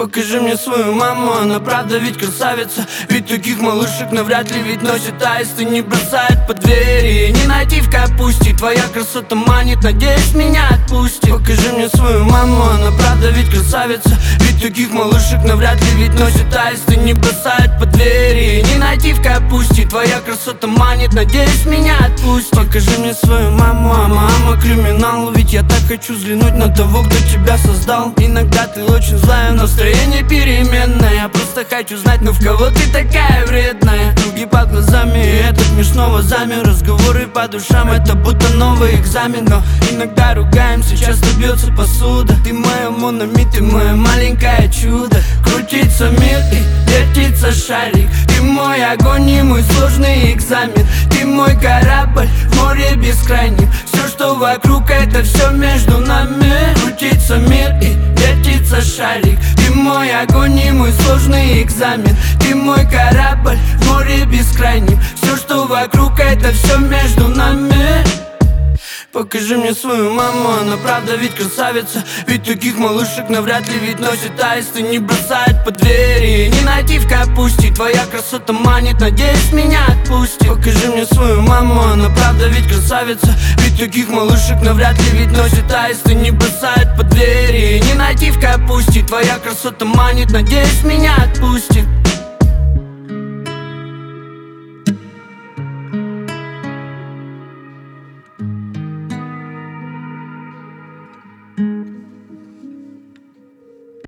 Покажи мне свою маму, она правда ведь красавица. Ведь таких малышек навряд ли ведь носит аист и не бросает под двери. Не найти в капусте, твоя красота манит, надеюсь меня отпустит. Покажи мне свою маму, она правда ведь красавица. Ведь таких малышек навряд ли ведь носит аист и не бросает под двери. Не найти в капусте, твоя красота манит, надеюсь меня отпустит. Покажи мне свою маму, а мама криминал. Ведь я так хочу взглянуть на того, кто тебя создал. Иногда ты очень злая, настроение переменное. Я просто хочу знать, ну в кого ты такая вредная. Круги под глазами, и этот мир снова замер. Разговоры по душам, это будто новый экзамен. Но иногда ругаемся, часто бьется посуда. Ты моя Монами, ты мое маленькое чудо. Крутится мир и вертится шарик. Ты мой огонь и мой сложный экзамен. Ты мой корабль в море бескрайнем. Все, что вокруг, это все между нами. Крутится мир и вертится шарик. Ты мой огонь и мой сложный экзамен. Ты мой корабль в море бескрайнем. Все, что вокруг, это все между нами. Покажи мне свою маму, она правда ведь красавица. Ведь таких малышек навряд ли ведь носит аист и не бросает под двери. Не найти в капусте, твоя красота манит, надеюсь меня отпустит. Покажи мне свою маму, она правда ведь красавица. Ведь таких малышек навряд ли ведь носит аист и не бросает под двери. Не найти в капусте, твоя красота манит, надеюсь меня отпустит.